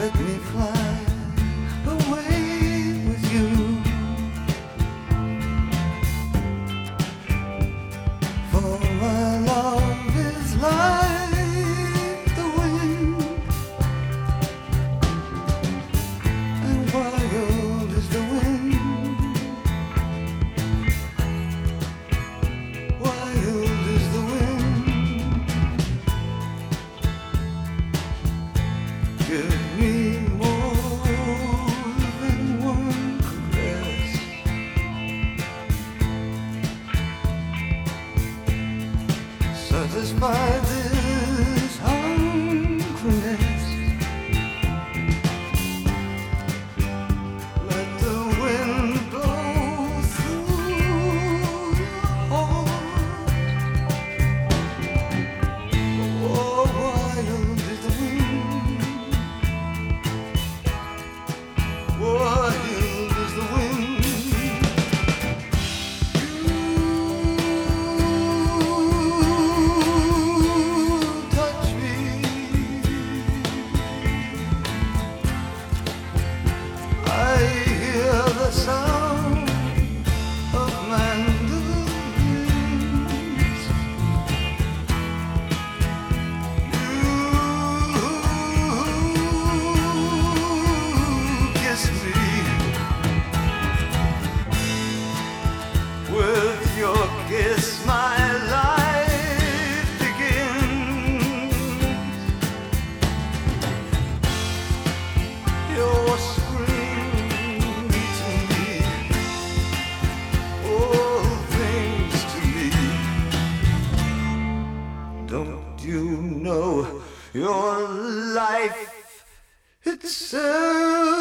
Let me fly away with you. For my love is like the wind, and wild is the wind. Wild is the wind. Give me more than one caress. Satisfy this hungriness. Let the wind blow through your heart. Oh, wild is the wind. Wild is the wind. You touch me. I hear the sound of mandolins. You kiss me with your kiss. My life begins. Your scream to me, all things to me. Don't you know your life itself